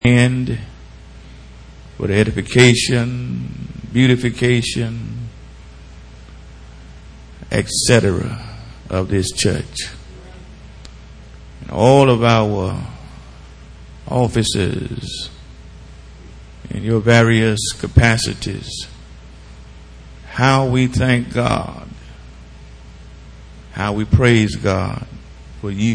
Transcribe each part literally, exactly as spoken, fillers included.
and for the edification, beautification, et cetera of this church. And all of our offices in your various capacities, how we thank God, how we praise God for you.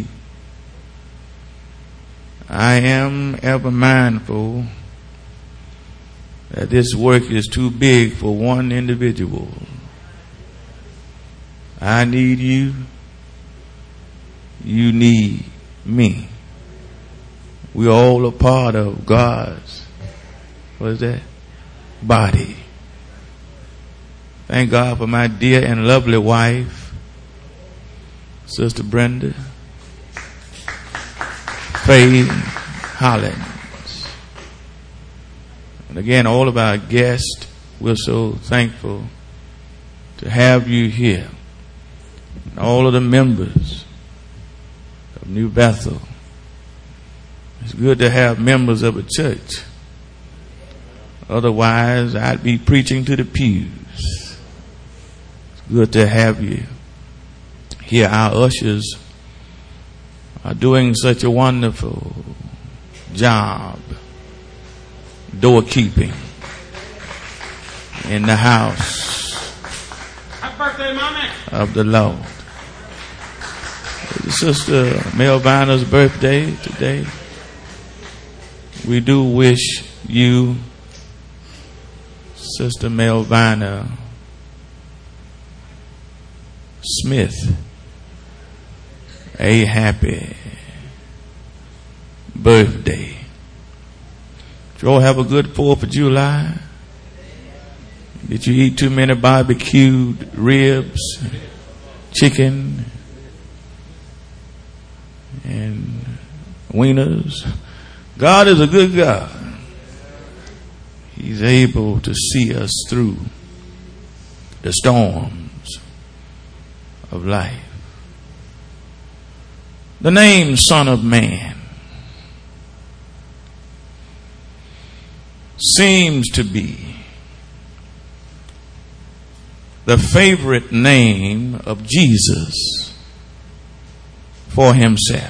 I am ever mindful that this work is too big for one individual. I need you. You need me. We're all a part of God's, what is that? Body. Thank God for my dear and lovely wife, Sister Brenda Faith Hollins. And again, all of our guests, we're so thankful to have you here. And all of the members of New Bethel. It's good to have members of a church. Otherwise, I'd be preaching to the pews. It's good to have you here. Our ushers are doing such a wonderful job doorkeeping in the house Happy birthday, Mommy. of the Lord. It's Sister Melvina's birthday today. We do wish you, Sister Melvina Smith, a happy birthday. Did you all have a good fourth of July? Did you eat too many barbecued ribs, chicken, and wieners? God is a good God. He's able to see us through the storms of life. The name Son of Man seems to be the favorite name of Jesus for himself.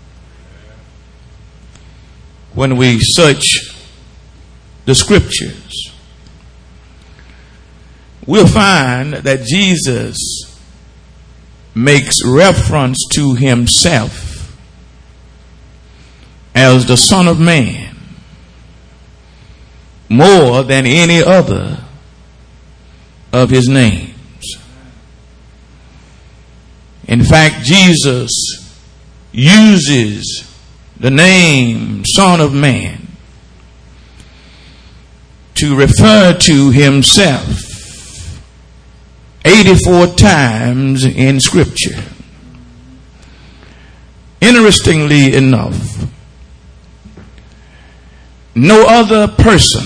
When we search the scriptures, we'll find that Jesus makes reference to himself as the Son of Man more than any other of his names. In fact, Jesus uses the name Son of Man to refer to himself eighty-four times in scripture. Interestingly enough, no other person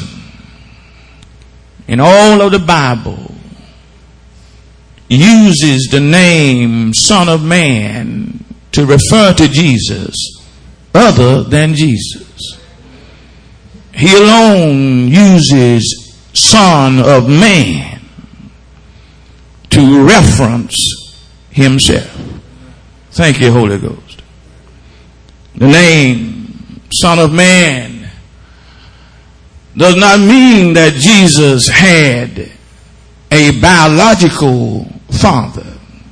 in all of the Bible uses the name Son of Man to refer to Jesus other than Jesus. He alone uses Son of Man to reference himself. Thank you, Holy Ghost. The name Son of Man does not mean that Jesus had a biological father.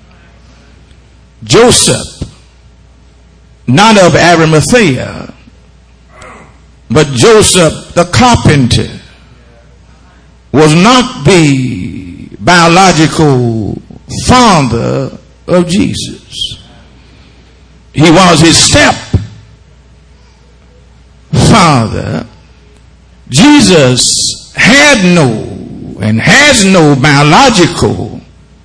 Joseph, not of Arimathea, but Joseph the carpenter, was not the biological father of Jesus. He was his step father. Jesus had no and has no biological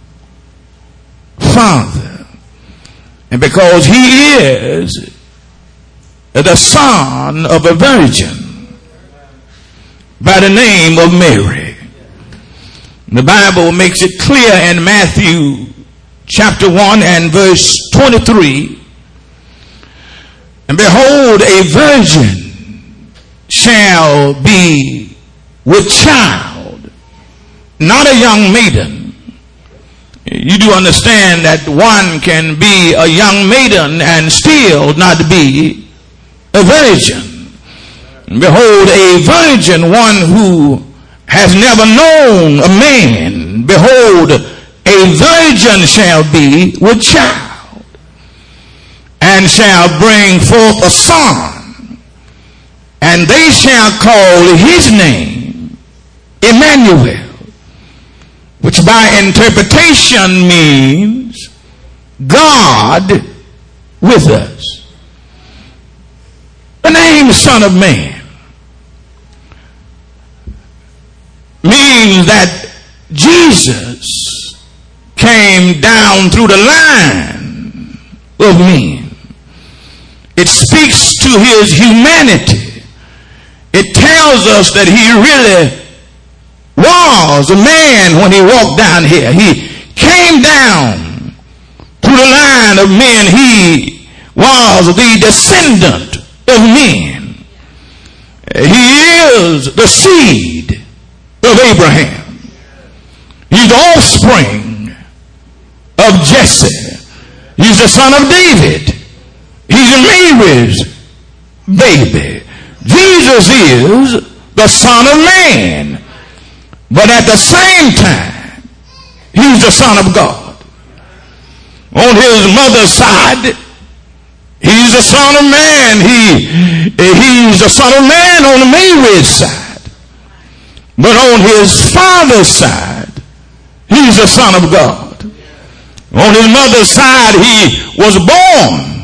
father. And because he is the son of a virgin by the name of Mary, the Bible makes it clear in Matthew chapter one and verse twenty-three. And behold, a virgin shall be with child, not a young maiden. You do understand that one can be a young maiden and still not be a virgin. Behold, a virgin, one who has never known a man. Behold, a virgin shall be with child, and shall bring forth a son, and they shall call his name Emmanuel, which by interpretation means God with us. The name Son of Man means that Jesus came down through the line of men. It speaks to his humanity. It tells us that he really was a man when he walked down here. He came down through the line of men. He was the descendant of men. He is the seed of Abraham. He's the offspring of Jesse. He's the son of David. He's Mary's baby. Jesus is the Son of Man. But at the same time, he's the Son of God. On his mother's side, he's the Son of Man. He, he's the Son of Man on Mary's side. But on his father's side, he's the Son of God. On his mother's side, he was born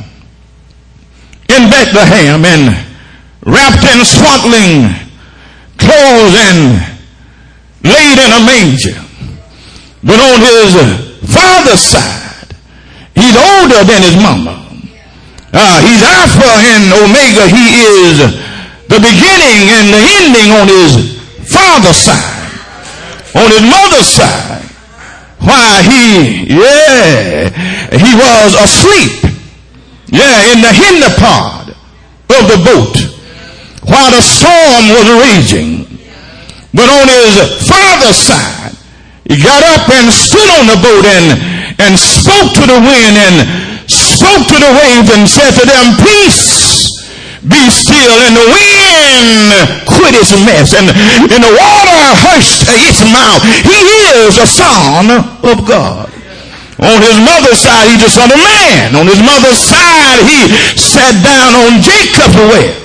in Bethlehem and wrapped in swaddling clothes and laid in a manger. But on his father's side, he's older than his mama. Uh, he's Alpha and Omega. He is the beginning and the ending on his father's side. On his mother's side, why he, yeah, he was asleep, yeah, in the hinder part of the boat while the storm was raging. But on his father's side, he got up and stood on the boat and, and spoke to the wind and spoke to the waves and said to them, peace, be still. And the wind quit its mess and, and the water hushed its mouth. He is the Son of God. On his mother's side, he's the Son of Man. On his mother's side, he sat down on Jacob's well.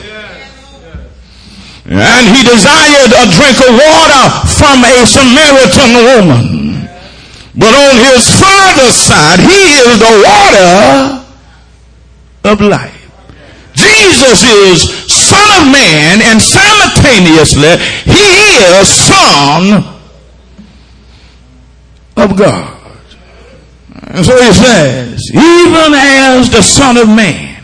And he desired a drink of water from a Samaritan woman. But on his father's side, he is the water of life. Jesus is Son of Man, and simultaneously, he is Son of God. And so he says, even as the Son of Man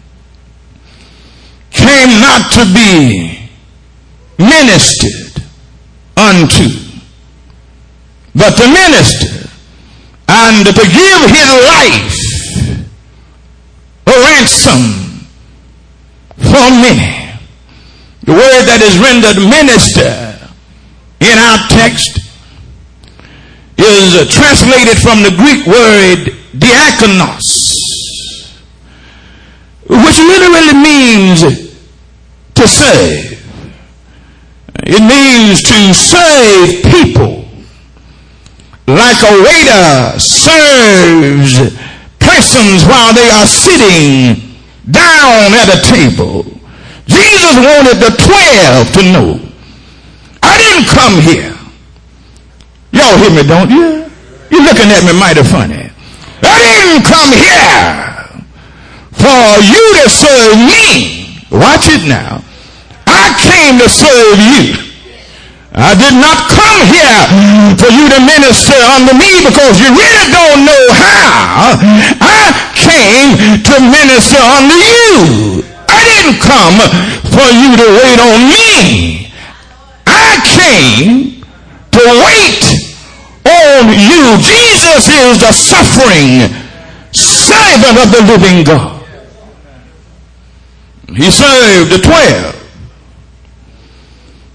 came not to be ministered unto, but to minister and to give his life a ransom for many. The word that is rendered minister in our text is translated from the Greek word diakonos, which literally means to save. It means to serve people like a waiter serves persons while they are sitting down at a table. Jesus wanted the twelve to know, I didn't come here. Y'all hear me, don't you? You're looking at me mighty funny. I didn't come here for you to serve me. Watch it now. I came to serve you. I did not come here for you to minister unto me because you really don't know how. I came to minister unto you. I didn't come for you to wait on me. I came to wait on you. Jesus is the suffering servant of the living God. He served the twelve.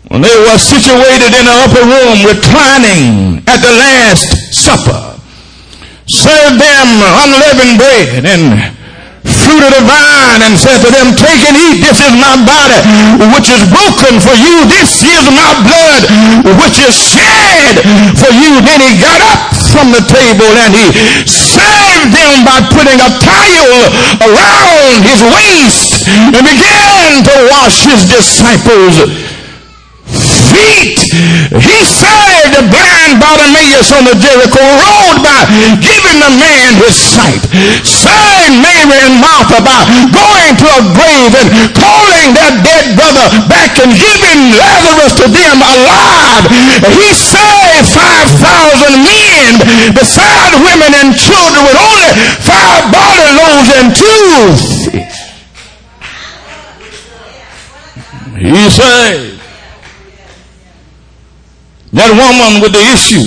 when they were situated in the upper room, reclining at the Last Supper, served them unleavened bread and fruit of the vine, and said to them, take and eat, this is my body which is broken for you, this is my blood which is shed for you. Then he got up from the table and he served them by putting a towel around his waist and began to wash his disciples' feet. He saved the blind Bartimaeus on the Jericho road by giving the man his sight. Saved Mary and Martha by going to a grave and calling their dead brother back and giving Lazarus to them alive. He saved five thousand men beside women and children with only five barley loaves and two fish. He saved that woman with the issue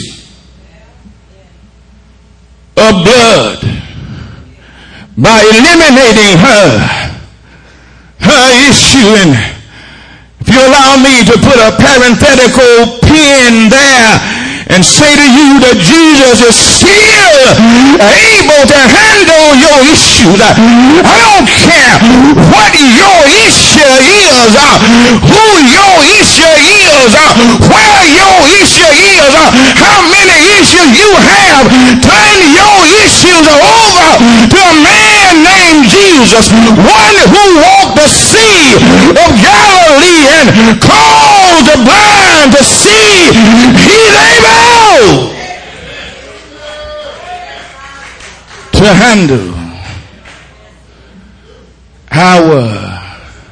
of blood by eliminating her her issue. And if you allow me to put a parenthetical pin there and say to you that Jesus is still able to handle your issues. I don't care what your issue is, uh, who your issue is, uh, where your issue is, uh, how many issues you have. Turn your issues over to a man named Jesus, one who walked the sea of Galilee and caused the blind to see. He's able to handle our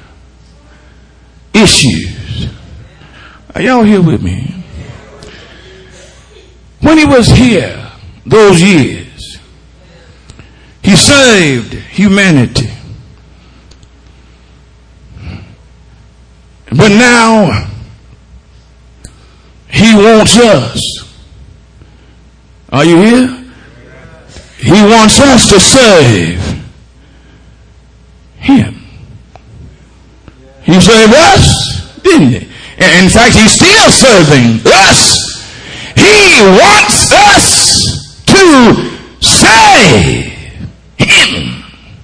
issues. Are y'all here with me? When he was here those years, he saved humanity. But now he wants us. Are you here? He wants us to serve him. He saved us, didn't he? In fact, he's still serving us. He wants us to save him.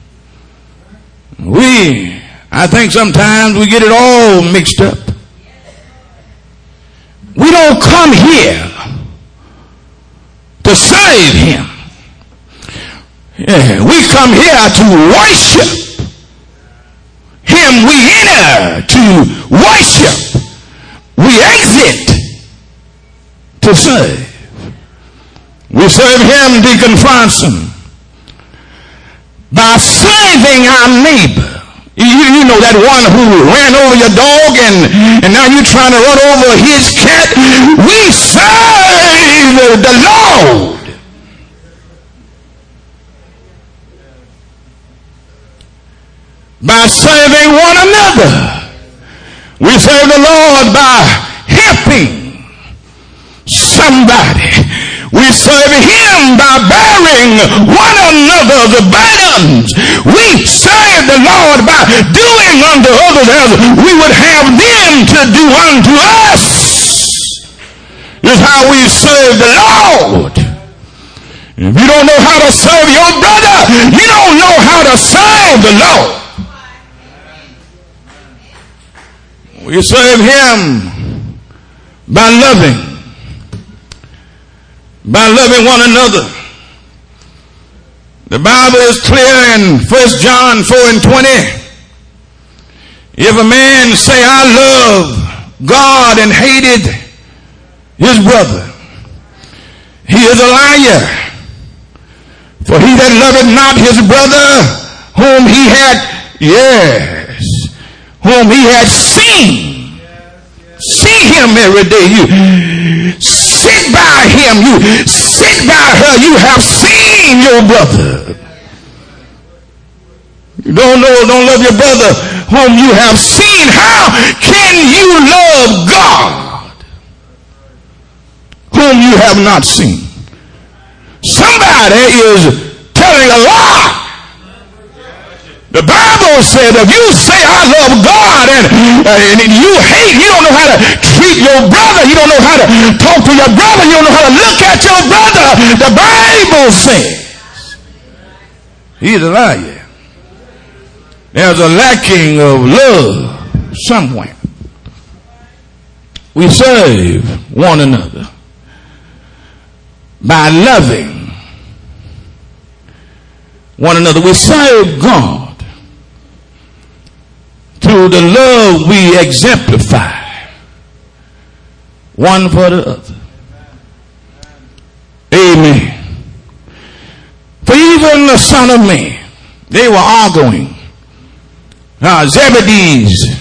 We, I think sometimes we get it all mixed up. We don't come here to save him. Yeah, we come here to worship him. We enter to worship. We exit to serve. We serve him, Deacon Franson, by serving our neighbor. You, you know that one who ran over your dog and, and now you're trying to run over his cat. We serve the Lord. By serving one another. We serve the Lord by helping somebody. We serve him by bearing one another's burdens. We serve the Lord by doing unto others as we would have them to do unto us. This is how we serve the Lord. If you don't know how to serve your brother, you don't know how to serve the Lord. We serve him by loving. By loving one another. The Bible is clear in First John four and twenty. If a man say, I love God and hated his brother, he is a liar. For he that loveth not his brother whom he had, yes, whom he had seen, see him every day. You sit by him. You sit by her. You have seen your brother. You don't know, don't love your brother whom you have seen. How can you love God whom you have not seen? Somebody is telling a lie. The Bible said if you say I love God and, uh, and you hate, you don't know how to treat treat your brother. You don't know how to talk to your brother. You don't know how to look at your brother. The Bible says he's a liar. There's a lacking of love somewhere. We serve one another by loving one another. We serve God through the love we exemplify one for the other. Amen. For even the Son of Man, they were arguing. Now Zebedee's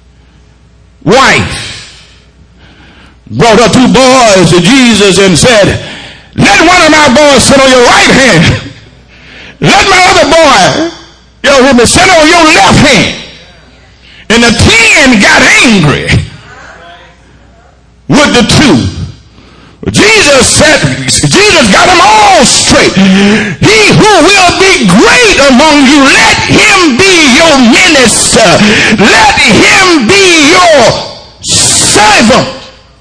wife brought her two boys to Jesus and said, let one of my boys sit on your right hand. Let my other boy, you know, sit on your left hand. And the ten got angry with the two. Jesus said, Jesus got them all straight. He who will be great among you, let him be your minister. Let him be your servant.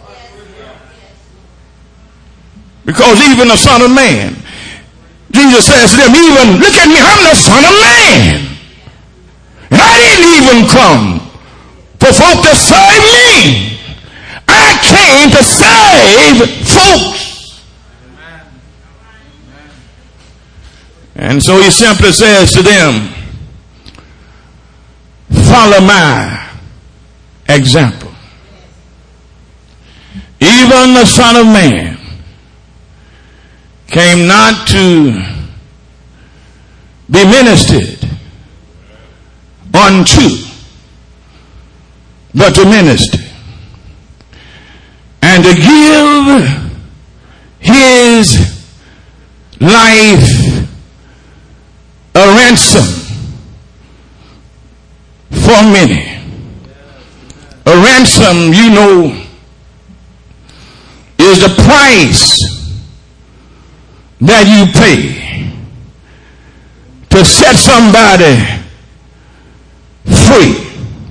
Because even the Son of Man, Jesus says to them, even, look at me, I'm the Son of Man. And I didn't even come for folk to serve me. I came to save folks. And so he simply says to them, follow my example. Even the Son of Man came not to be ministered unto, but to minister and to give his life a ransom for many. A ransom, you know, is the price that you pay to set somebody free.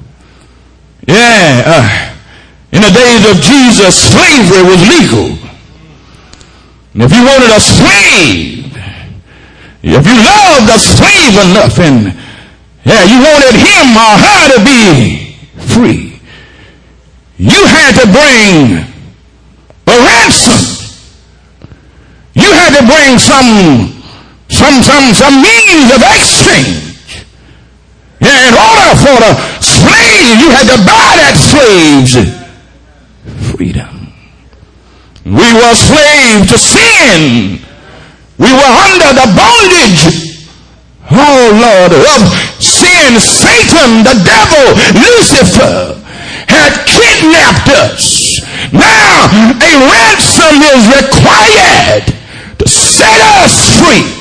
Yeah, uh, in the days of Jesus, slavery was legal. And if you wanted a slave, if you loved a slave enough, and yeah, you wanted him or her to be free, you had to bring a ransom. You had to bring some, some, some, some means of exchange. Yeah, in order for the slave, you had to buy that slave's freedom. We were slaves to sin. We were under the bondage, oh Lord, of sin. Satan, the devil, Lucifer, had kidnapped us. Now a ransom is required to set us free.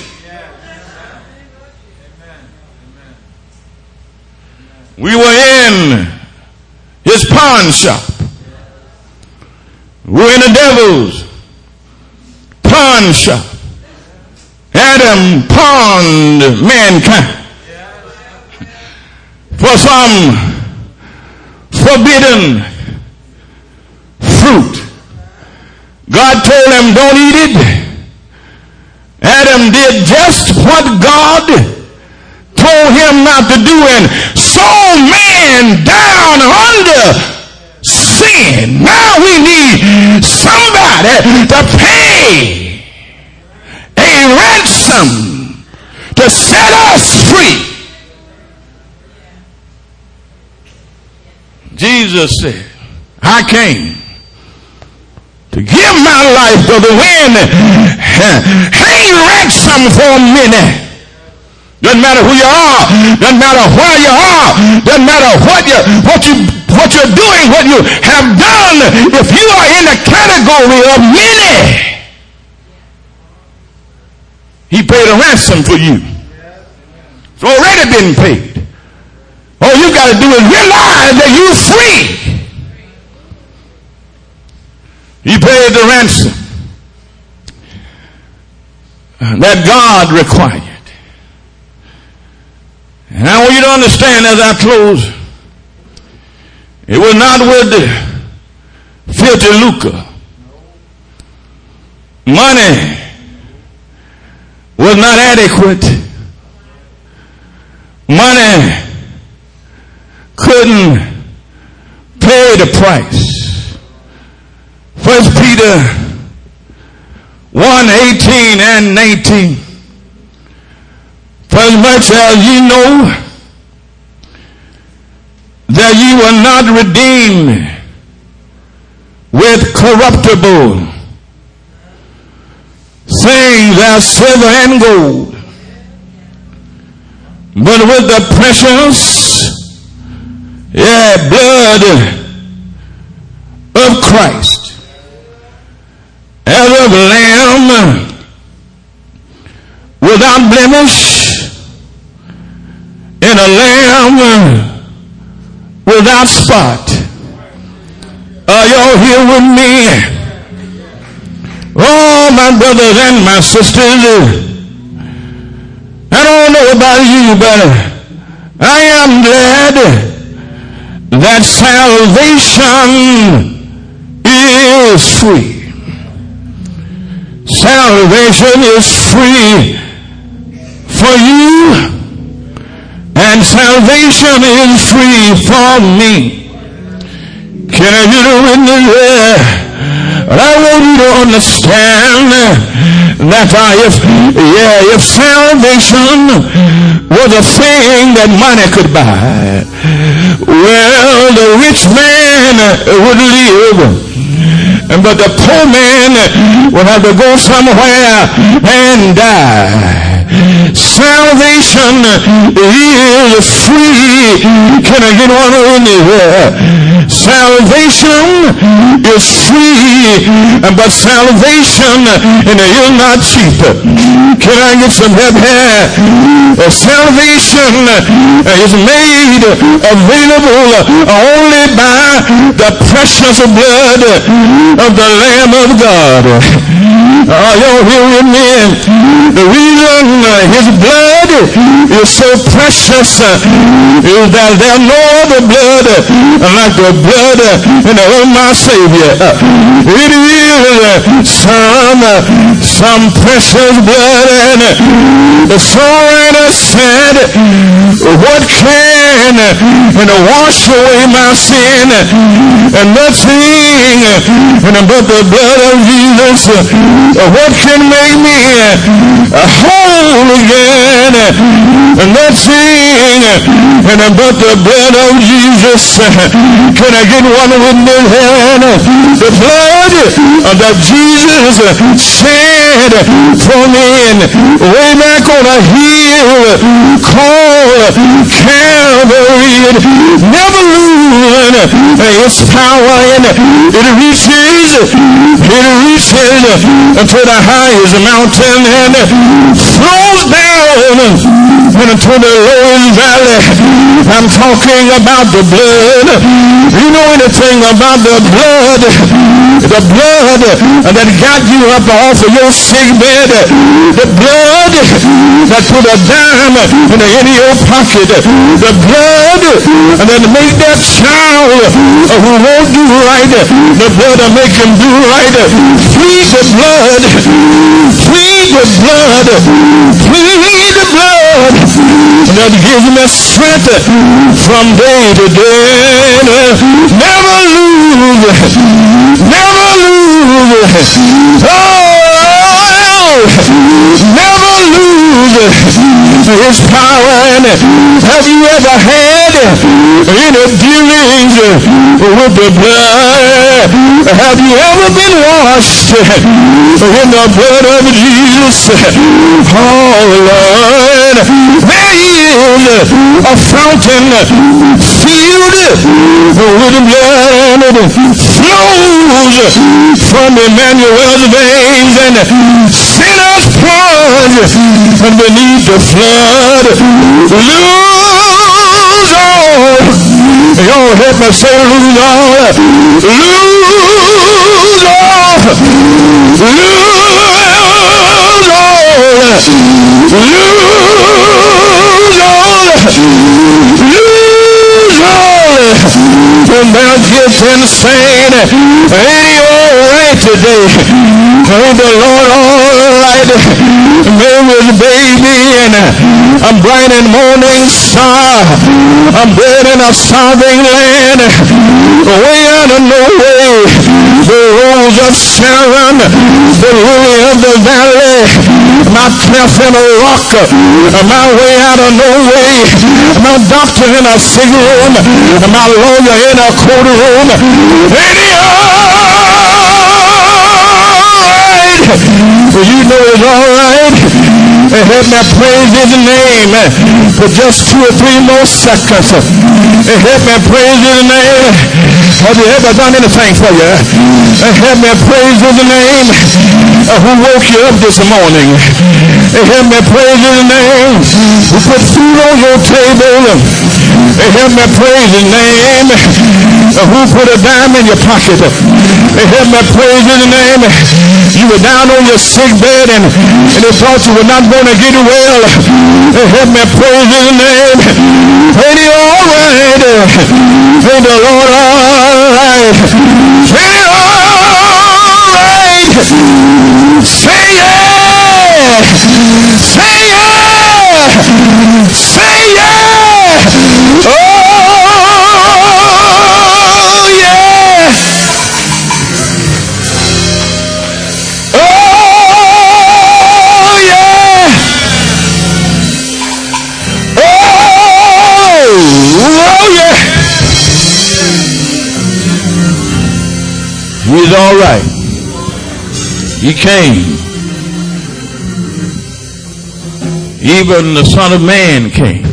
We were in his pawn shop. We were in the devil's pawn shop. Adam pawned mankind for some forbidden fruit. God told him, don't eat it. Adam did just what God told him not to do, and so man down under sin. Now we need somebody to pay a ransom to set us free. Jesus said, I came to give my life to the wind. Hang ransom for many. Doesn't matter who you are. Doesn't matter where you are. Doesn't matter what you what you what you're doing, what you have done. If you are in the category of many, he paid a ransom for you. It's already been paid. All you got to do is realize that you're free. He paid the ransom that God required. And I want you to understand as I close, it was not with guilty lucre. Money was not adequate. Money couldn't pay the price. First Peter one, eighteen and nineteen. For as much as ye know that ye were not redeemed with corruptible things as silver and gold, but with the precious yeah, blood of Christ, as of a lamb without blemish, and a lamb without spot. Are y'all here with me? Oh, my brothers and my sisters, I don't know about you, but I am glad that salvation is free. Salvation is free for you, and salvation is free for me. Can I get a witness there? I want you to understand that uh, if, yeah, if salvation was a thing that money could buy, well, the rich man would live, but the poor man would have to go somewhere and die. Salvation is free. Can I get one in there? Salvation is free, but salvation is not cheap. Can I get some help here? Salvation is made available only by the precious blood of the Lamb of God. Are y'all here with me? The reason his blood is so precious is that there's no other blood like the blood of my Savior. It is some, some precious blood, and the songwriter said, what can wash away my sin? And nothing but the blood of Jesus. What can make me whole again? Nothing but the blood of Jesus. Can I get one with me hand? The blood that Jesus shed for me way back on a hill called Calvary. It never loses its power, and it reaches, it reaches to the highest mountain and flows down into the lowest valley. I'm talking about the blood. You know anything about the blood? The blood that got you up off of your sick bed. The blood that put a dime in your pocket. The blood that make that child who won't do right, the blood that make him do right. Plead the blood. Plead the blood. Plead the blood that gives me strength from day to day. Never lose. Never lose. Oh, never lose his power. And have you ever had any dealings with the blood? Have you ever been washed in the blood of Jesus? Oh Lord, there is a fountain filled with blood, and it flows from Emmanuel's veins, and sinners plunge beneath the flood. Lose all. Y'all help me say lose all. Lose all. Lose all. Lose all. Lose all. And they'll get and saying, ain't he all right today? Ain't the Lord all right? Mary's baby and I'm bright and morning star. I'm dead in a starving land. Way out of no way. The rose of Sharon, the lily of the valley, my cleft in a rock, my way out of no way, my doctor in a sick room, my lawyer in a courtroom. Ain't he all right? Well, you know it's all right. And help me praise his name for just two or three more seconds. And help me praise his name. Have you ever done anything for you? And help me praise his name who woke you up this morning. And help me praise his name who put food on your table. And help me praise his name who put a dime in your pocket. And help me praise his name. You were down on your sick bed and, and they thought you were not going to get well. And help me praise his name. Ain't he all right? Ain't the Lord all right? Ain't he all right? Say yeah! Say yeah! Say yeah! Oh yeah! Oh yeah! Oh yeah! He's all right. He came. Even the Son of Man came.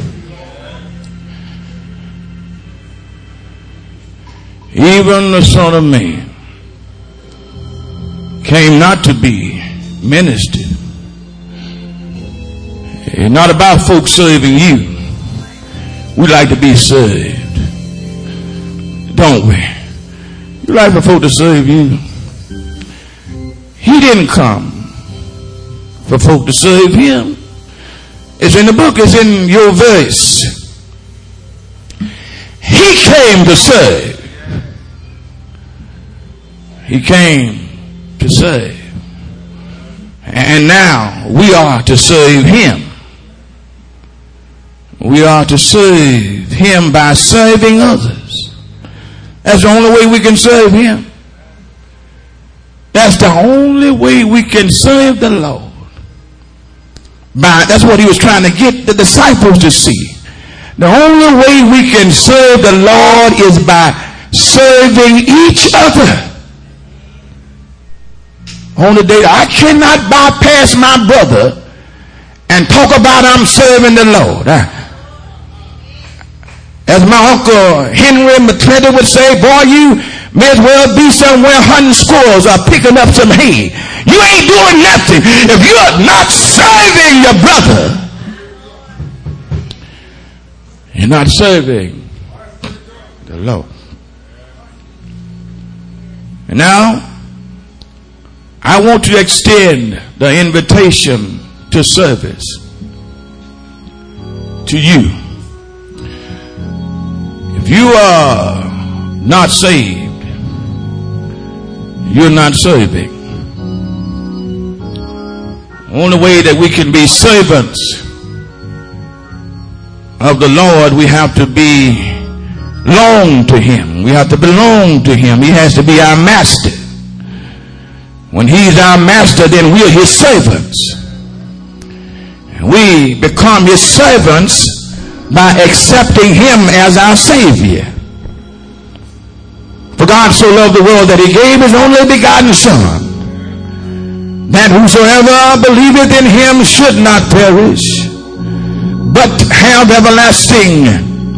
Even the Son of Man came not to be ministered. It's not about folks serving you. We like to be served, don't we? You like for folk to serve you. He didn't come for folk to serve him. It's in the book, it's in your verse. He came to serve. He came to serve. And now we are to serve him. We are to serve him by serving others. That's the only way we can serve him. That's the only way we can serve the Lord. By, that's what he was trying to get the disciples to see. The only way we can serve the Lord is by serving each other. On the day I cannot bypass my brother and talk about I'm serving the Lord. As my uncle Henry McClinton would say, boy, you may as well be somewhere hunting squirrels or picking up some hay. You ain't doing nothing if you're not serving your brother. You're not serving the Lord. And now, I want to extend the invitation to service to you. If you are not saved, you're not serving. The only way that we can be servants of the Lord, we have to be belong to him. We have to belong to him. He has to be our master. When he's our master, then we're his servants. We become his servants by accepting him as our Savior. For God so loved the world that he gave his only begotten Son, that whosoever believeth in him should not perish, but have everlasting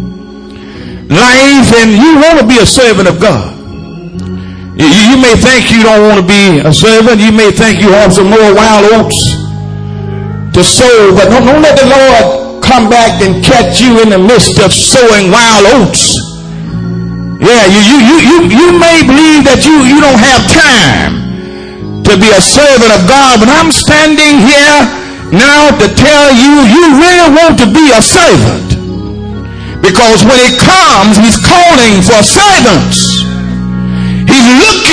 life. And you want to be a servant of God. You may think you don't want to be a servant. You may think you have some more wild oats to sow, but don't, don't let the Lord come back and catch you in the midst of sowing wild oats. Yeah, you you you you, you may believe that you, you don't have time to be a servant of God, but I'm standing here now to tell you, you really want to be a servant. Because when he comes, he's calling for servants.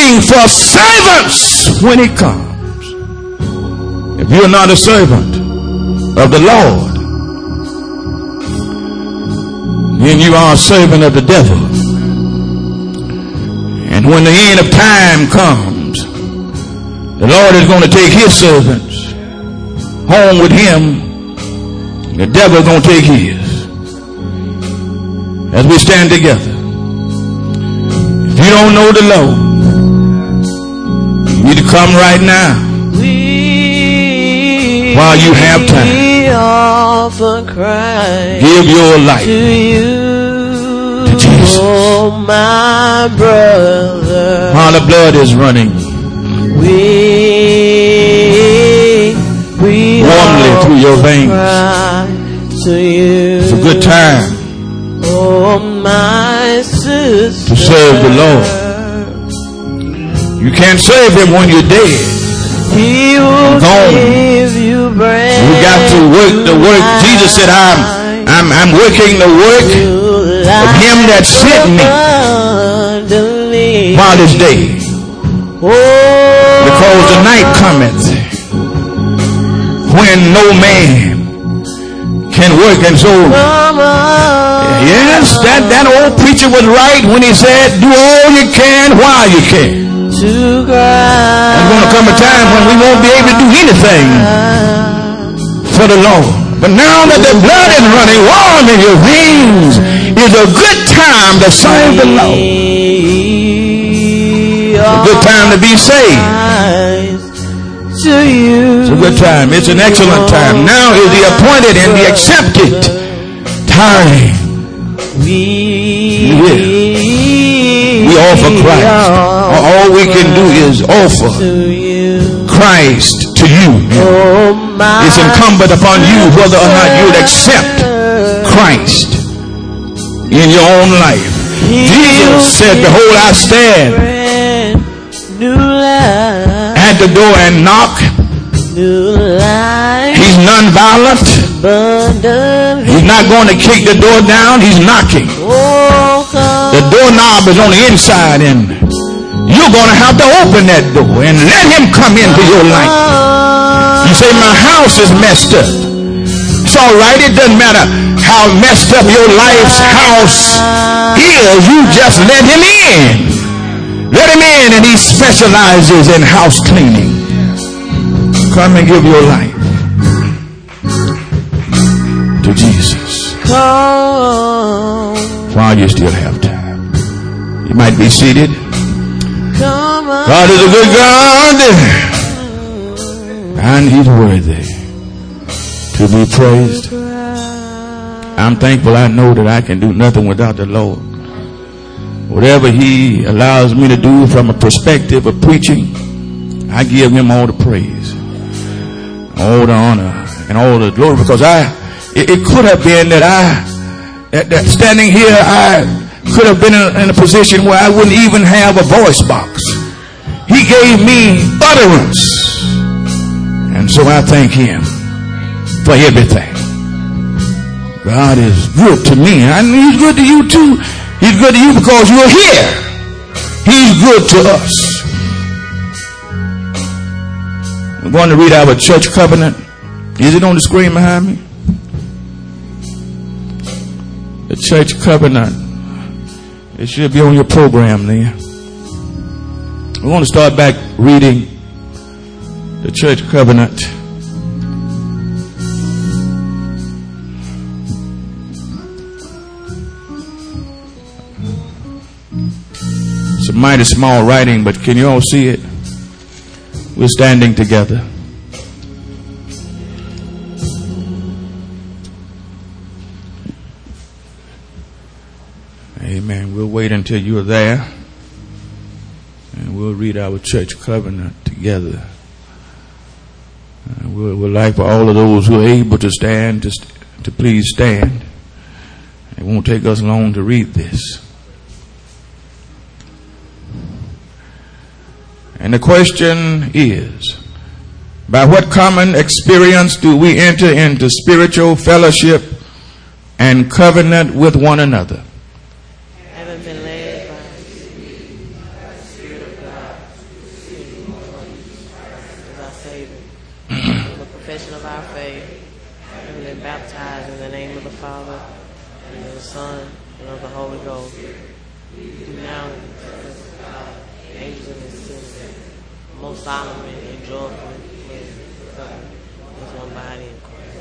looking for servants when he comes. If you're not a servant of the Lord, then you are a servant of the devil. And when the end of time comes, the Lord is going to take his servants home with him. The devil is going to take his. As we stand together, if you don't know the Lord, you need to come right now while you have time. Give your life to you, to Jesus. Oh, my brother. While the blood is running we, we warmly through your veins. To you. It's a good time Oh, my sister, to serve the Lord. You can't serve him when you're dead. He will Gone. give you bread. You got to work the work. Jesus said, I'm, I'm, I'm working the work of him that sent me while it's day. Because the night cometh when no man can work. And so, yes, that, that old preacher was right when he said, do all you can while you can. There's going to come a time when we won't be able to do anything for the Lord. But now that the blood is running warm in your veins, is a good time to serve the Lord. It's a good time to be saved. It's a good time. It's an excellent time. Now is the appointed and the accepted time. We, we offer Christ. All we can do is offer Christ to you. It's incumbent upon you whether or not you would accept Christ in your own life. Jesus said, behold, I stand at the door and knock. He's non-violent. He's not going to kick the door down. He's knocking. The doorknob is on the inside, and you're going to have to open that door and let him come into your life. You say, my house is messed up. It's all right. It doesn't matter how messed up your life's house is. You just let him in. Let him in, and he specializes in house cleaning. Come and give your life to Jesus while you still have time. You might be seated. God is a good God, and he's worthy to be praised. I'm thankful. I know that I can do nothing without the Lord. Whatever he allows me to do from a perspective of preaching, I give him all the praise, all the honor, and all the glory. Because I, it, it could have been that I, that, that standing here, I could have been in a, in a position where I wouldn't even have a voice box. He gave me utterance, and so I thank him for everything. God is good to me, and he's good to you too. He's good to you because you're here. He's good to us. We're going to read our church covenant. Is it on the screen behind me? The church covenant. It should be on your program there. We're going to start back reading the church covenant. It's a mighty small writing, but can you all see it? We're standing together. Amen. We'll wait until you're there, and we'll read our church covenant together. Uh, we'll, we'd like for all of those who are able to stand to, to please stand. It won't take us long to read this. And the question is, by what common experience do we enter into spiritual fellowship and covenant with one another? Having been led by the Spirit of God, Savior. In the profession of our faith, we have been baptized in the name of the Father, and of the Son, and of the Holy Ghost. We do now the angels in His kingdom, most solemnly and joyfully live as one body in Christ.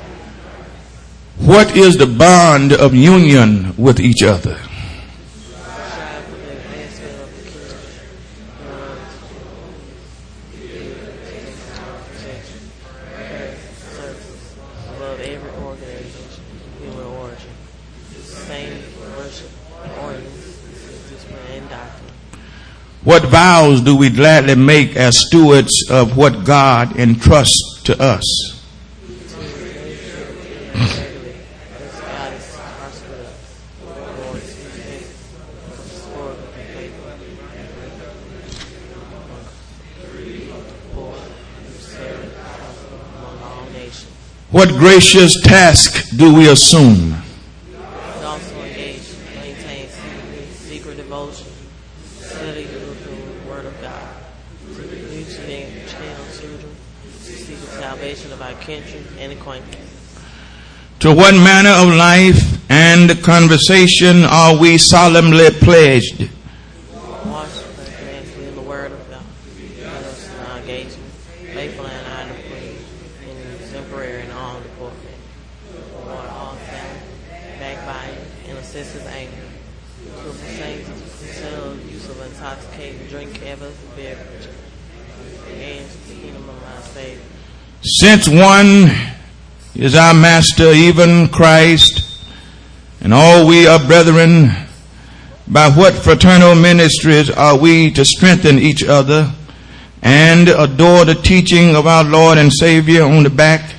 What is the bond of union with each other? Strive for the advancement of the kingdom, protection, services, above every organization, human origin, same worship, ordinance, discipline, and doctrine. What vows do we gladly make as stewards of what God entrusts to us? What gracious task do we assume? We also engage, maintain secret, secret devotion, study the Word of God, to reach and channel children, to seek the salvation of our kindred and acquaintance. To what manner of life and conversation are we solemnly pledged? Watch advancement in the Word of God. Let us in our engagement, faithful and honor free, and exemplary in all deportment. Avoid all self, backbiting, and excessive anger. To abstain to conceal the use of intoxicating drink, ever beverage. Against the kingdom of our Savior. Since one is our master, even Christ, and all we are brethren, by what fraternal ministries are we to strengthen each other and adore the teaching of our Lord and Savior on the back?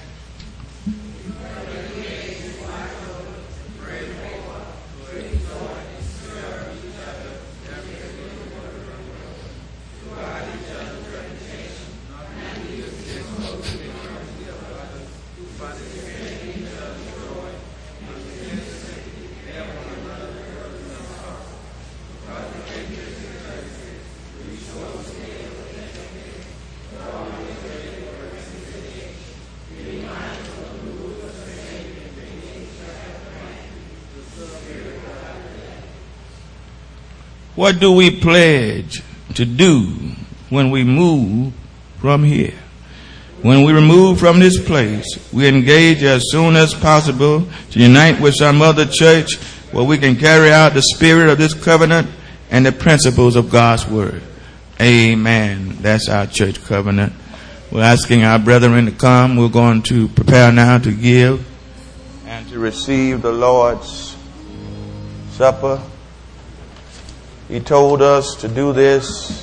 What do we pledge to do when we move from here? When we remove from this place, we engage as soon as possible to unite with some other church where we can carry out the spirit of this covenant and the principles of God's word. Amen. That's our church covenant. We're asking our brethren to come. We're going to prepare now to give and to receive the Lord's Supper. He told us to do this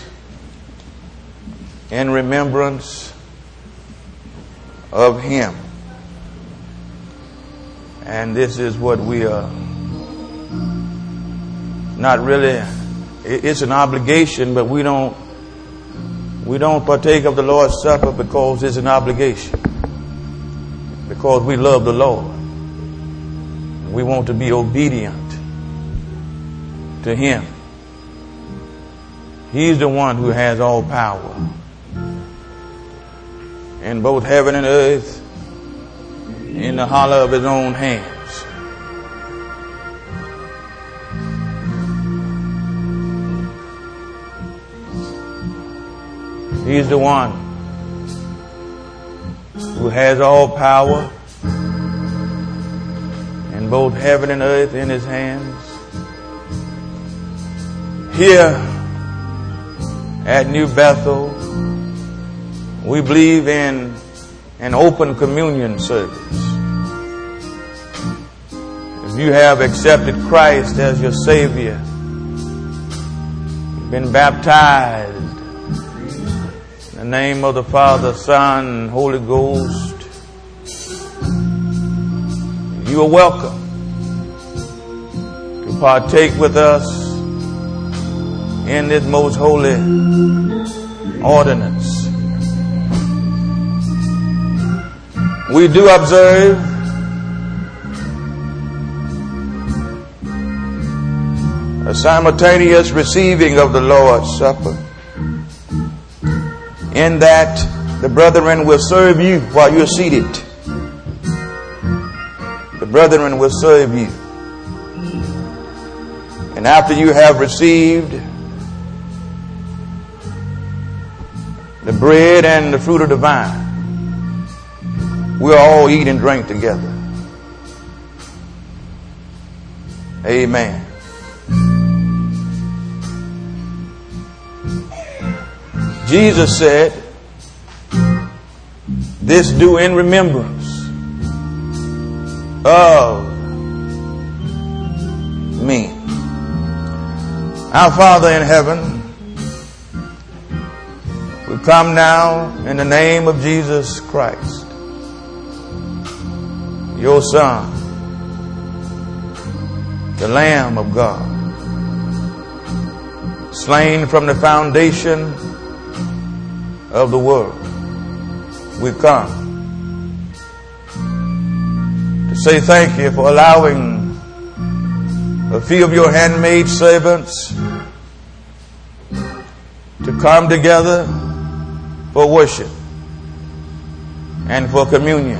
in remembrance of Him. And this is what we are not really, it's an obligation, but we don't we don't partake of the Lord's Supper because it's an obligation. Because we love the Lord. We want to be obedient to Him. He's the one who has all power in both heaven and earth, in the hollow of His own hands. He's the one who has all power in both heaven and earth in His hands. Here at New Bethel, we believe in an open communion service. If you have accepted Christ as your Savior, been baptized in the name of the Father, Son, and Holy Ghost, you are welcome to partake with us in this most holy ordinance. We do observe a simultaneous receiving of the Lord's Supper, in that The brethren will serve you while you're seated. The brethren will serve you. And after you have received the bread and the fruit of the vine, we'll all eat and drink together. Amen. Jesus said, "This do in remembrance of me." Our Father in heaven, we come now in the name of Jesus Christ, your Son, the Lamb of God, slain from the foundation of the world. We come to say thank you for allowing a few of your handmaid servants to come together for worship and for communion.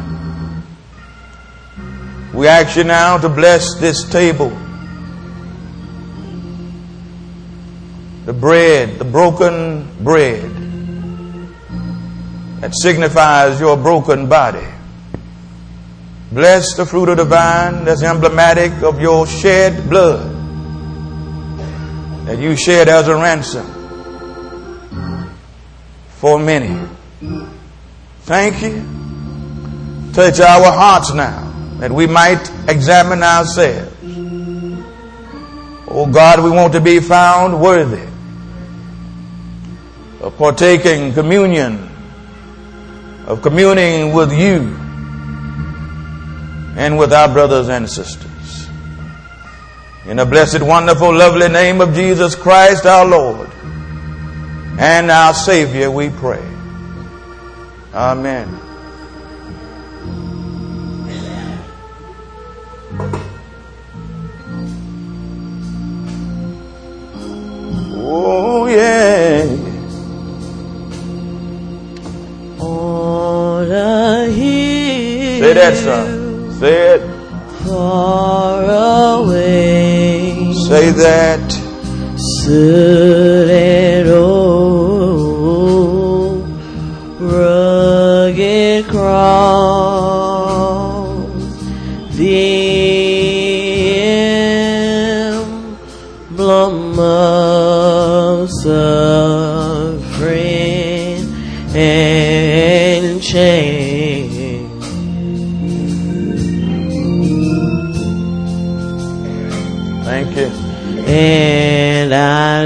We ask you now to bless this table, the bread, the broken bread that signifies your broken body. Bless the fruit of the vine that's emblematic of your shed blood that you shed as a ransom for many. Thank you. Touch our hearts now that we might examine ourselves. Oh God, we want to be found worthy of partaking communion, of communing with you and with our brothers and sisters. In the blessed, wonderful, lovely name of Jesus Christ, our Lord and our Savior, we pray. Amen. Oh, yeah. On a hill, Say that, son. Say it. far away, Say that. stood an old rugged cross, the emblem of suffering and change. Thank you. And I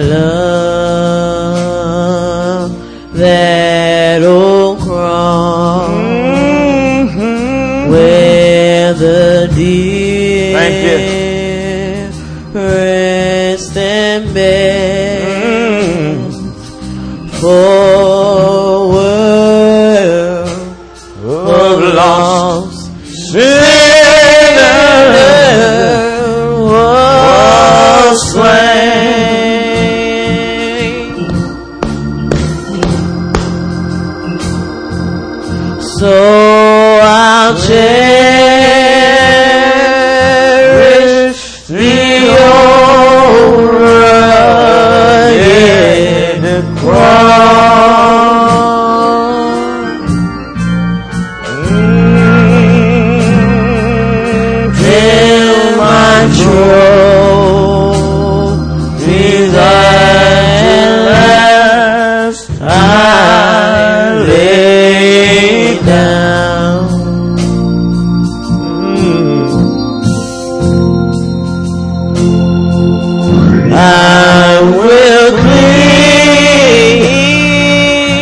love that old cross, Mm-hmm. where the dear Thank rest and bed Mm. for world Oh, of lost lost sinner was slain. So I'll cherish the old rugged cross till my trophies at last I lay down. I will cling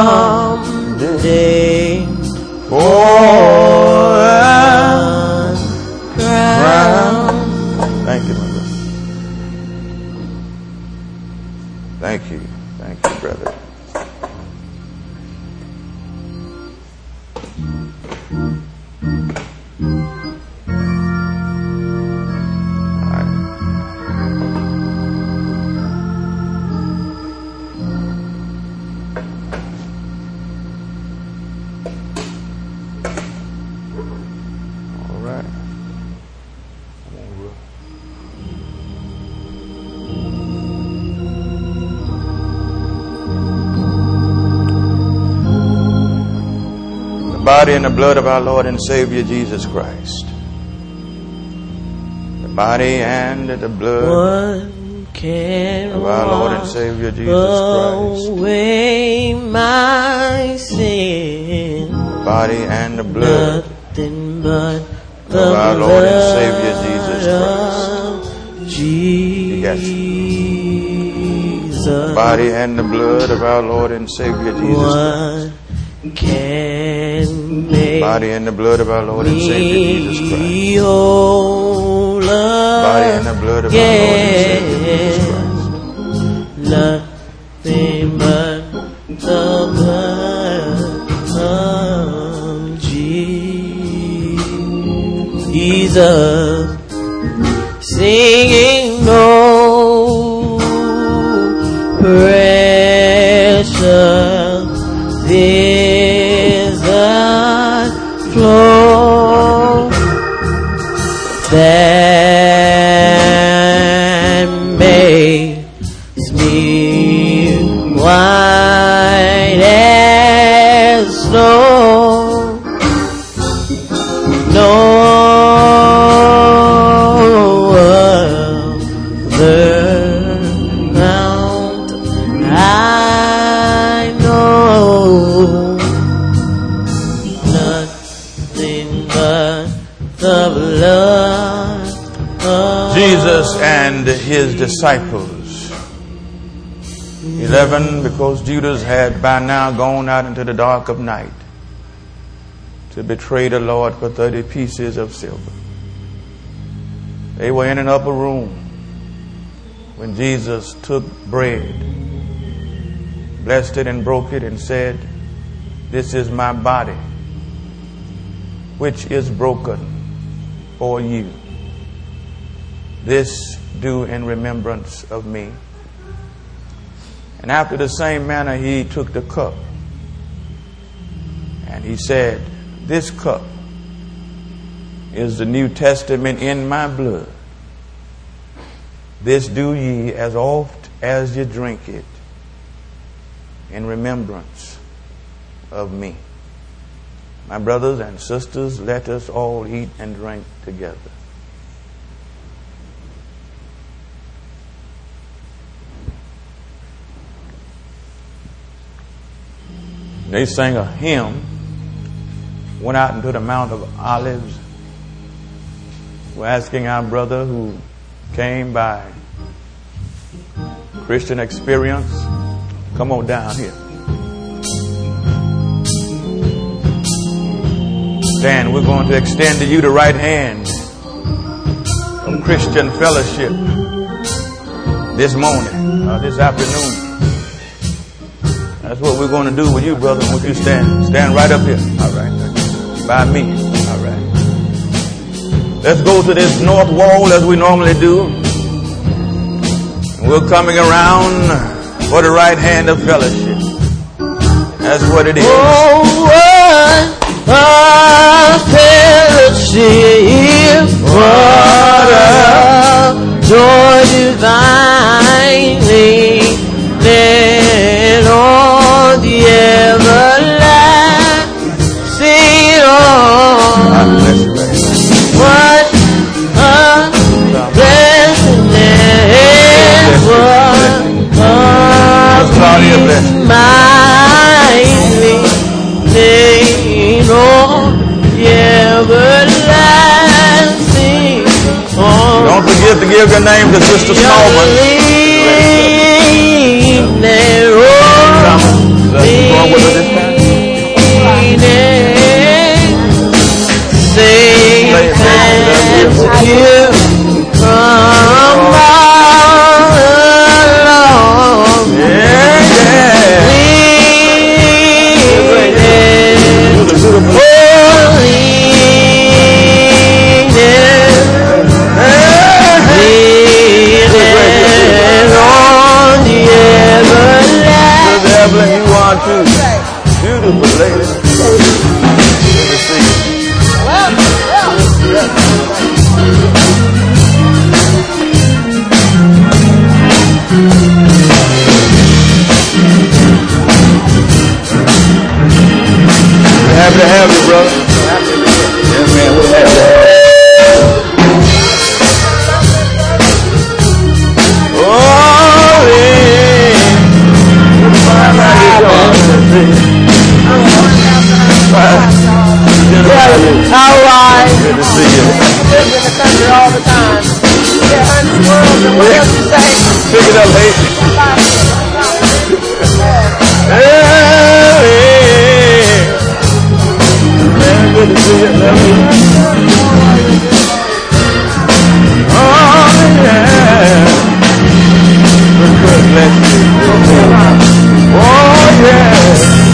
someday for a crown. Thank you, my brother. Thank you. Thank you, brother. Body and the blood of our Lord and Savior Jesus Christ. The body and the blood One can of our Lord and Savior Jesus Christ. away my sin. The body and the blood Nothing but of the our blood Lord and Savior Jesus Christ. Jesus. The body and the blood of our Lord and Savior Jesus Christ. Can make Body and the blood of our Lord and Savior Jesus Christ. whole Body and the blood of our Lord and Savior Jesus Christ. Nothing but the blood of Jesus. Singing no precious is the flow that makes me white as snow. No other ground I know. Nothing but the blood of Jesus and his disciples. Eleven, because Judas had by now gone out into the dark of night to betray the Lord for thirty pieces of silver. They were in an upper room when Jesus took bread, blessed it and broke it and said, "This is my body, which is broken for you. This do in remembrance of me." And after the same manner he took the cup and he said, "This cup is the New Testament in my blood. This do ye as oft as you drink it in remembrance of me." My brothers and sisters, let us all eat and drink together. They sang a hymn, went out into the Mount of Olives. We're asking our brother who came by Christian experience, come on down here. Stand. We're going to extend to you the right hand of Christian fellowship this morning, uh, this afternoon. That's what we're going to do with you, brother. Would you stand? Stand right up here. All right. By me. All right. Let's go to this north wall as we normally do. And we're coming around for the right hand of fellowship. That's what it is. Oh, what a fellowship, what a joy divinely led on the everlasting arm. What a blessedness, what a mighty lean on the everlasting arm. Don't forget to give your name to Sister Smallman. Lean there on the you come all along. Yeah, yeah. Evelyn, you are too. Beautiful lady. Good to see you. Well, well. We're happy to have you, brother. Yeah, man, we're happy to have you. All right. Good to see you. Live in the country all the time. Yeah, honey, world, and what else you say? Pick it up, hey. Hey, man, good to see you. Love you. Oh, yeah. Good, good, bless you. Oh, yeah.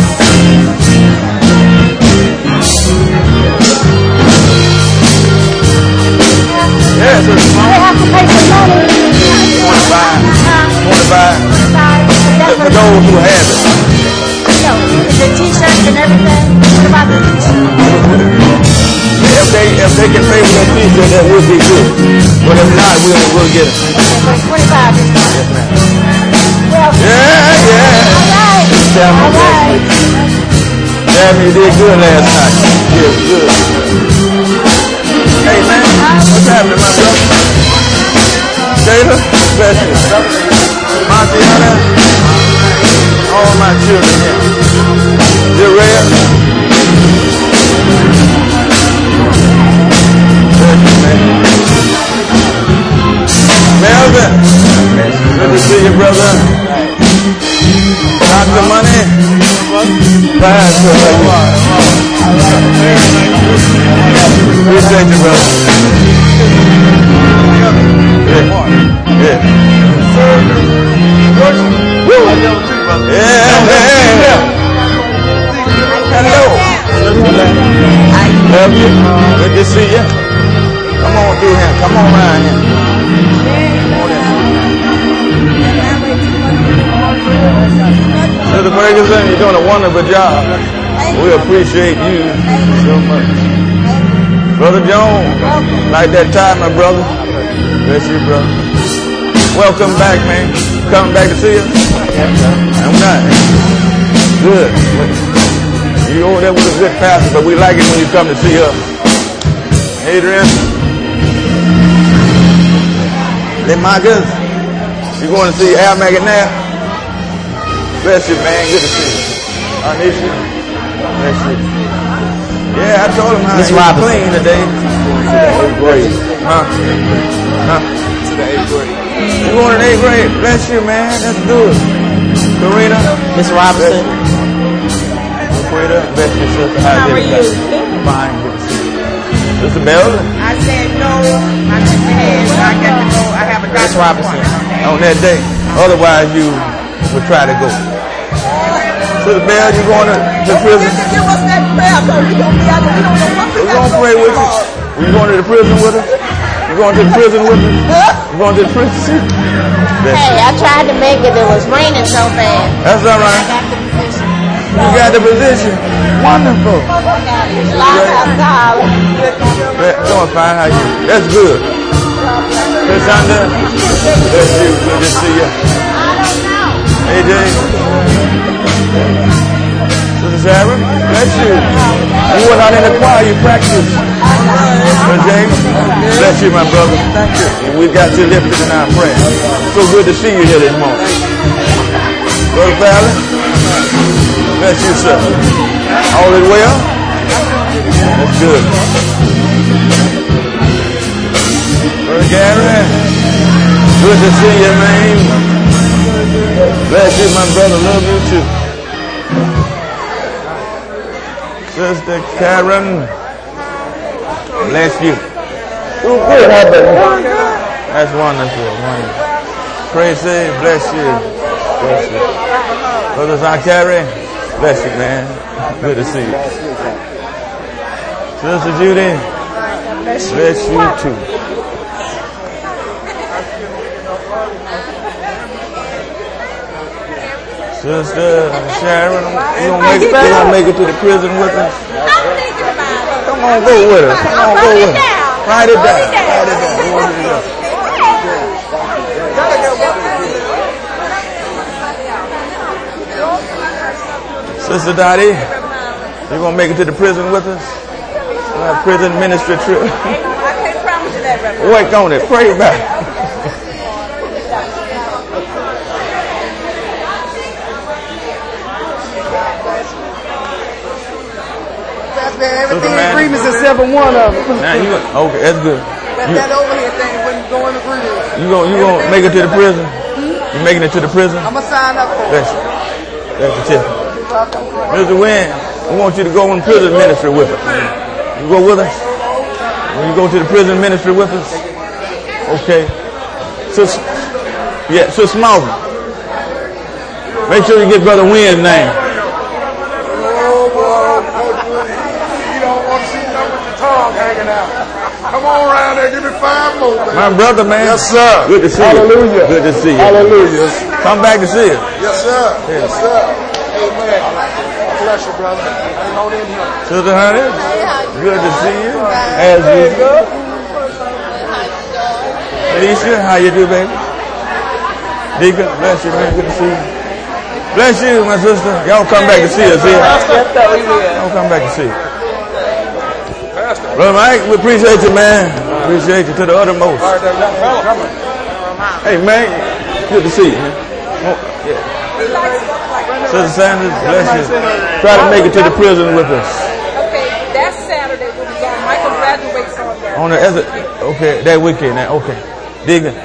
Yes, sir. They have to pay some money. twenty-five. twenty-five. For those who have it. No, the t-shirts and everything. What about the t-shirts? If they if they can pay for that t-shirt, that would be good. But if not, we'll we'll get it. twenty-five. Yes, ma'am. Well, yeah, yeah. All right. All right. Damn, you did good last night. Yeah, good. Hey, man, what's happening, my brother? Taylor, bless you. Montiana, all my children here. Jarrell. Bless you, man. Melvin, good to see you, brother. Doctor Money, Pastor. Appreciate you, brother. Yeah. Yeah. Yeah, man. Hello. Love you. Good to see you. Come on through here. Come on around here. Mister Ferguson, you're doing a wonderful job. We appreciate you so much. Brother Jones, like that tie, my brother. Bless you, brother. Welcome back, man. Coming back to see us? I'm not. Good. You over there with a good pastor, but we like it when you come to see us. Adrian. Then Marcus, you going to see Al McNair? Bless you, man. Good to see you. Anisha. Bless you. Yeah, I told him how he was clean today. To the eighth grade. Huh? Huh? To the eighth grade. You going to the eighth grade? Bless you, man. That's good. Karina. Miss Robinson. Karina. Bless you, sister. How are you? Fine. Good to see you. Sister Melvin. I said no. I just had. I got to go. I have a doctor. Miss Robinson. On that day. Otherwise, you would try to go. Sister Bell, you going to the prison? Give us that prayer, because we don't be out there. We don't know what We're going to pray with you. You going to the prison with us? You going to the prison with us? You going to the prison? hey, I tried to make it. It was raining so bad. That's all right. I got the position. You got the position. Wonderful. Lots of college. Doing fine. How you? That's good. Miss Hunter, bless you. Good to see you. A J. Sister Sarah, bless you. You went out in the choir, you practiced. Brother James, bless you, my brother. Thank you. And we got you lifted in our prayer. So good to see you here this morning. Brother Fallon, bless you, sir. All is well? That's good. Brother Gary, good to see you, man. Bless you, my brother. Love you too. Sister Karen, bless you. Doing good. How about you? That's wonderful. Wonderful. Praise God. Bless you. Bless you. Brother Zakari, bless you, man. Good to see you. Sister Judy, bless you too. Sister Sharon, you gonna make it? You gonna make it to the prison with us? Come on, go with us. Come on, go with us. Write it down. Write it down. We want you to go. Sister Dottie, you gonna make it to the prison with us? Uh, prison ministry trip. I can't promise you that, Reverend. Work on it. Pray about it. Everything in agreements except for one of them. Now you okay? That's good. But You, that overhead thing wouldn't go in agreement. you gonna you gonna make it to the prison? You making it to the prison? I'm gonna sign up for it. That's it. That's the tip. Mister Wynn, we want you to go in prison ministry with us. You go with us? When you go to the prison ministry with us? Okay. So, yeah, so Smallville. Make sure you get Brother Wynn's name. Oh, boy. You don't want to see nothing with your tongue hanging out. Come on around there. Give me five more, man. My brother, man. Yes, sir. Good to see Hallelujah. you. Good to see you. Hallelujah. Come back to see us. Yes, sir. Yes, sir. Amen. God bless you, brother. Hang on in here. Sister Honey, good to see you. As usual. Alicia, how you do, baby? Deacon, bless you, man. Good to see you. Bless you, my sister. Y'all come back to see us here. Y'all come back to see us. Brother Mike, we appreciate you, man. Appreciate you to the uttermost. Hey, man, good to see you, man. Oh, yeah. Sister Sanders, bless you. Try to make it to the prison with us. Okay, that's Saturday when we go. Michael graduates on that. On the other, okay, that weekend, now, okay. Digging.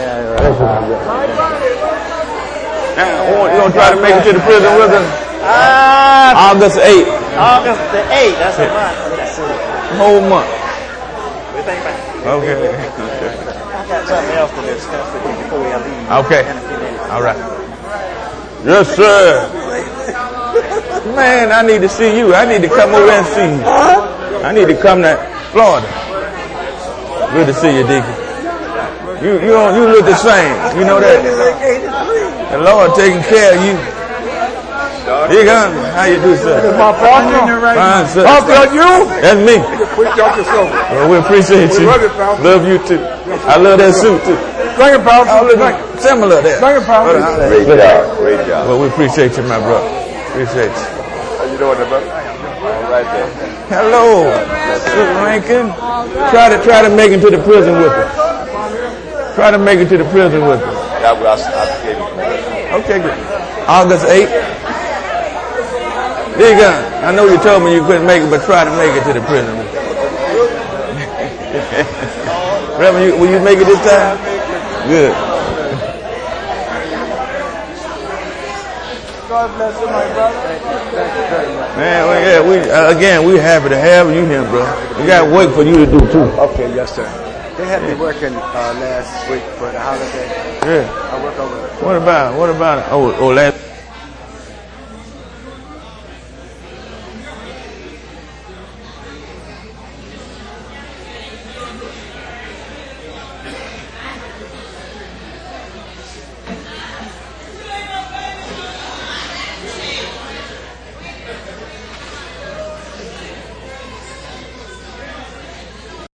Now, you gonna try to make it to the prison with us? Uh, August eighth. August the eighth. That's a month. That's a Whole month. we think about it. Okay. I got something else to discuss with you before we leave. Okay. In a few minutes. All right. Yes, sir. Man, I need to see you. I need to come over and see you. I need to come to Florida. Good to see you, Deacon. You you don't, you look the same. You know that. The Lord taking care of you. Deacon, how you do, sir? My partner. Fine, sir. Partner, you? That's me. Quick, y'all just over. Well, we appreciate you. Love it, pal. Love you too. I love that suit too. Thank you, pal. Oh, look, Thank you. similar there. Thank you, pal. Great job, great job. Well, we appreciate you, my brother. Appreciate you. How you doing, brother? All right there. Hello, Sister Rankin. Try to try to make it to the prison with us. Try to make it to the prison with us. That was I gave you. Okay, good. August eighth. Deacon, I know you told me you couldn't make it, but try to make it to the prison. Reverend, you, will you make it this time? Good. God bless you, my brother. Man, well, yeah, we uh, again we happy to have you here, bro. We got work for you to do too. Okay, yes, sir. They had me working uh, last week for the holiday. Yeah. I work over. What about what about oh oh last